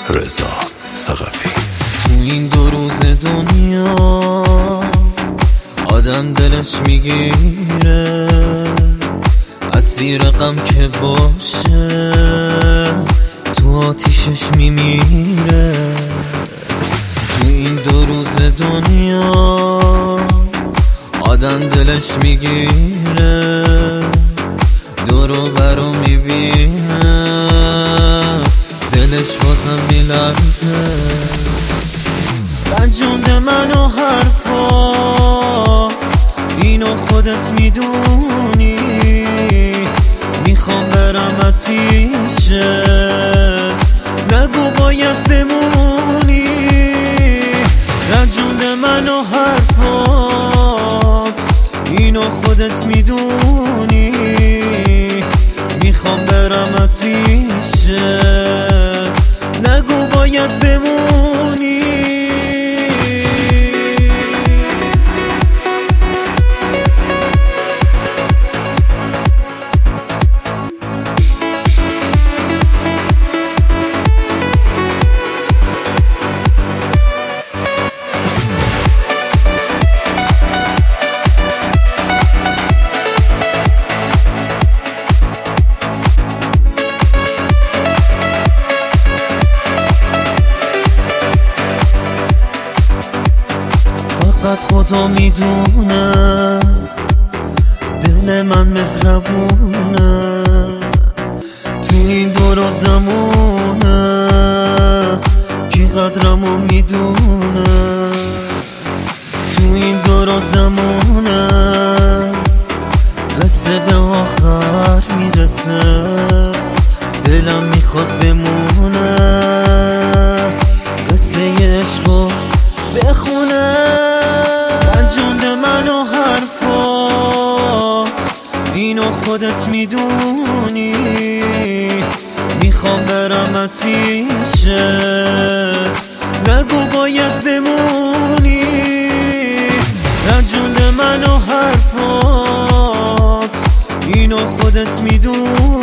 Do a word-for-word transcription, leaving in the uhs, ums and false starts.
رضا ثقفی. تو این دو روز دنیا آدم دلش میگیره، اسیر غم که باشه تو آتیشش میمیره. تو این دو روز دنیا آدم دلش میگیره، دورو برو میبینه، دلش بازم میلرزه. رنجونده منو حرفات، اینو خودت میدونی، میخوام برم از پیشت، نگو باید بمونی. رنجونده منو حرفات، اینو خودت میدونی، میخوام برم از پیشت، نگو باید بمونی. فقط خدا میدونه دل من مهربونه، تو این دور زمونه کی قدرمو میدونه. تو این دور زمونه قصه به آخر میرسه، دلم میخواد بمونه، قصه عشقو بخونه. رنجونده منو حرفات، اینو خودت میدونی، میخوام برم از پیشت، نگو باید بمونی. رنجونده منو حرفات، اینو خودت میدونی،